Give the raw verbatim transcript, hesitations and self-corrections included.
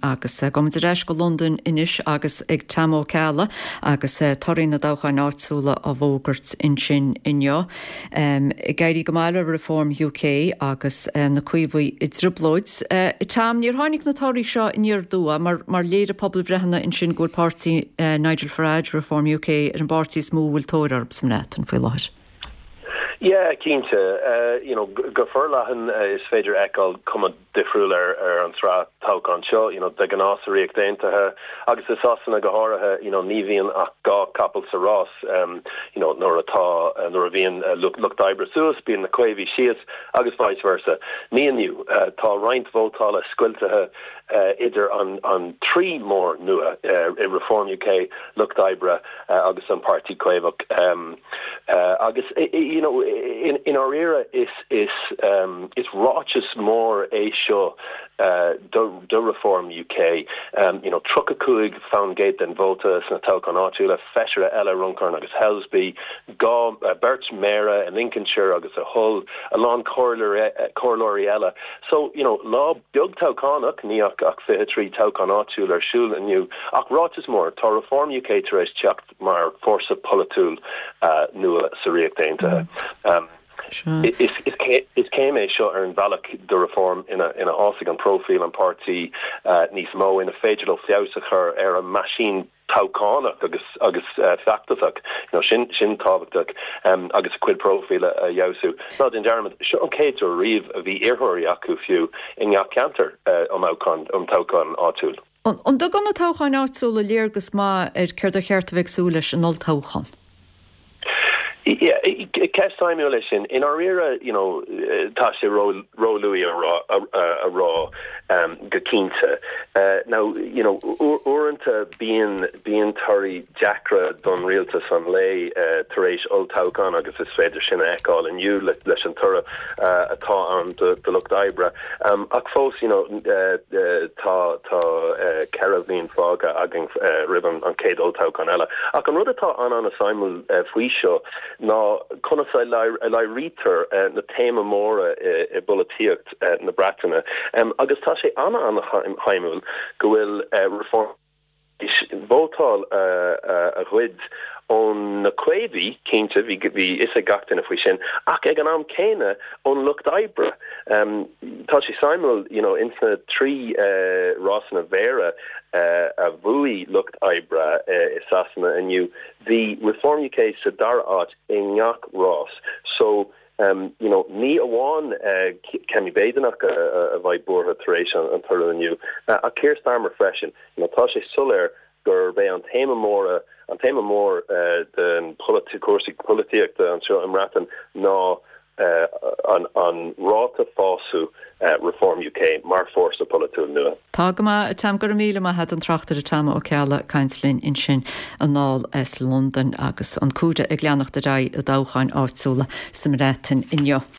agus gom de reis go London inis agus ag tamó ceala agus torí na dáchain áitsúla a bhógurt in sin inneo. Um, I gairí go máile Reform U K agus uh, na cuiimhí i dribblóids. Uh, I tam níor tháinig na tóirí seo iníor dua mar, mar léad a pobl brehanna in sin gúil pártaí uh, Nigel Farage Reform U K ar an bártaí smó bhfuil tóir ar smret an foioi láthir. Yeah, Keinte, uh, you know, go furlahan uh, is féidir eáil cuma difriúil ar, ar an srá tácan seo, you know, de gan ásaríocht déantathe, agus is asanna go háirithe, you know, ní bhíonn ach gá capal sa rás, um, you know, nor atá, uh, nor a bhíonn uh, look, look d'oibre suas, bíonn na cuimhí sias, agus vice versa. Ní aniu, uh, tá roinnt vótála scuiltathe uh, idir an, an trí mór nua uh, in Reform U K, look d'oibre, uh, agus an Party Cuimhach, um, uh, agus, you know, in in our era is is um is righteous more a show uh do, do Reform U K um you know Trucacuig found gate and Volta na Talcon Artula Fesher Ella Runcorn agus Helsby Gaw uh, Birch Mera and Lincolnshire agus a Hull along Corloriella so you know law bug Talconach niach ach fitri Talcon Artula shul and you ach righteous more to Reform U K to chucked mar force of politul uh nua Syriac dainta um Sure. Is is is came a shot ar an bhealach the Reform in a in a Ossigan profile and party uh, níos mó in a féidir fiásacha ar a machine tácánach agus agus uh, factach you know sin sin tábhachtach um agus a quid profile a jausú not in German sure okay to riv a bhí irthóirí acu fiú in ga canter uh, um outcon um tácán áúil. An do gan na tácháin áitsúla léargus má ar chuir a cheart a bheitsú leis an oll táchan. Yeah, Kesh simulation in our era, you know, Tasha Ro Louis a raw a raw um Gakinta. Uh, now, you know, Oranta being being Tari Jackra done realta son lay uh Teresh Old Taukan agus is Feder Shina Ekal and you Leshan Tura uh a ta on the the look Ibra. Um Akfos, you know, uh ta ta Carabine Faga aging ribbon on Kate Old Taukanella. I can run a ta on on a simul Fuisho. No, Conas I lie reader na tema mora e bulletiocht na Bratana. Um, agus tá sé anna an haimul go bhfuil Reform vótal a huid on na cuimhí cínte bhí bhí is a gatain a faoi sin ach ag an am céine on look d'oibre. Um, tá sé simul, you know, insna trí uh, Rossna Vera uh, a bhuaí look d'oibre uh, is asna and you the Reform U K sadar art in Nyak Ross. So um, you know, ní aháin uh, Kenny Badenach a bhaid bortha taréis an thura an you uh, a Keir Starmer freshen. You know, tá sé sulir gur bé an téma móra an téma mór uh, den politi politiach an seo imratan ná uh, an an ráta fásu uh, Reform U K mar fórsa politúil nua. Tá go má tam gur míle má had an trachtar a tama ó ceala Cainslinn in sin an nál es London agus an cúda ag leannach de ra a dáchain áitsúla sa mreatain inneo.